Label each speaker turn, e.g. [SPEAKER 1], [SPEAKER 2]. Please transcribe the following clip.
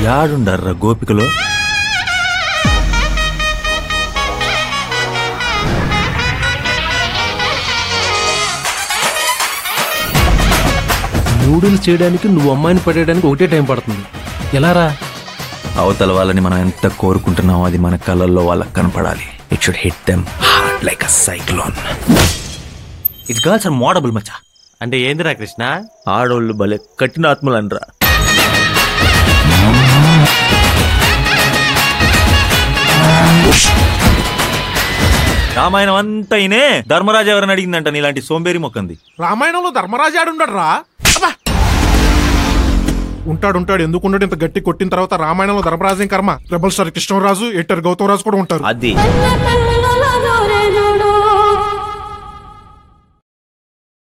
[SPEAKER 1] యాడుండర్రా గోపికలో?
[SPEAKER 2] Noodles చేయడానికి నువ్వు అమ్మాయిని పడేయడానికి ఒకటే టైం పడుతుంది. ఎలా రా?
[SPEAKER 1] అవతల వాళ్ళని మనం ఎంత కోరుకుంటున్నామో అది మన కళ్ళల్లో వాళ్ళకి కనపడాలి. It should hit them hard like a cyclone. It's girls are మోడబుల్ మచ్చా.
[SPEAKER 2] అంటే ఏందిరా కృష్ణ?
[SPEAKER 1] ఆడోళ్ళు భలే కఠినాత్మలు అనరా. రామాయణం అంతా అయినే ధర్మరాజు ఎవరని అడిగిందంట నీలాంటి సోంబేరి మొక్కంది.
[SPEAKER 3] రామాయణంలో ధర్మరాజు ఆడుండడు రా. ఉంటాడు ఎందుకు ఉండడు? ఇంత గట్టి కొట్టిన తర్వాత రామాయణంలో ధర్మరాజు కర్మ. రెబల్ స్టార్ కృష్ణరాజు, ఎటర్ గౌతమ్ రాజు కూడా ఉంటారు.
[SPEAKER 1] అది